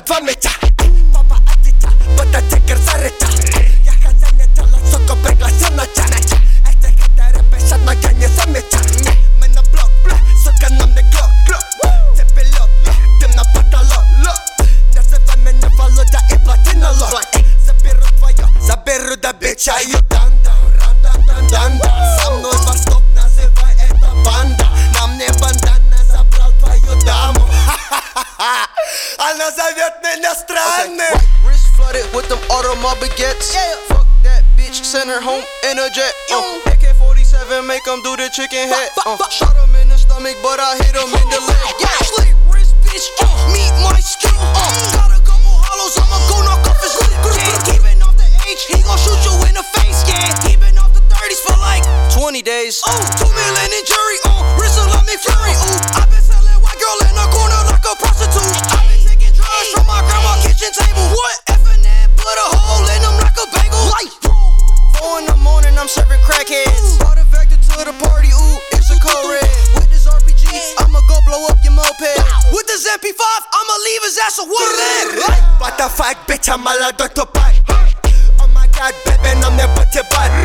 2 mecha. Papa atita, bota checker zarecha. Ja kazanie tala, soko preglasjona cha. Este hete repeshat na kanie zamecha. Men na blok, soka nam ne klok. Te pilot, tym na patalot. Nazywaj mnie Waloda i Platynolo. Zabieru da bitcha i danda. Za mną was stop, nazywaj eta banda. Na mnie bandana zabrał twoją damą. Она зовет меня странным. Wrist flooded with them automobile baguettes. Fuck that bitch, send her home in a jet. AK-47 make them do the chicken head. Shot him in the stomach, but I hit him in the leg. Slick wrist bitch, meet my stick. Got a couple hollows, I'ma go knock off his lip. Keeping off the H, he gon' shoot you in the face. Keeping off the 30s for like 20 days. 2 million in jury. Wrist like McFlurry. I been selling white girl in the corner like a prostitute. From my grandma kitchen table. What? F&N put a hole in them like a bagel. 4 in the morning, I'm serving crackheads. Brought a Vector to the party, ooh, it's a code red. With this RPG, I'ma go blow up your moped. With this MP5, I'ma leave his ass a wood. What the fuck, bitch, I'm a lot to buy. Oh my god, baby, I'm never to buy.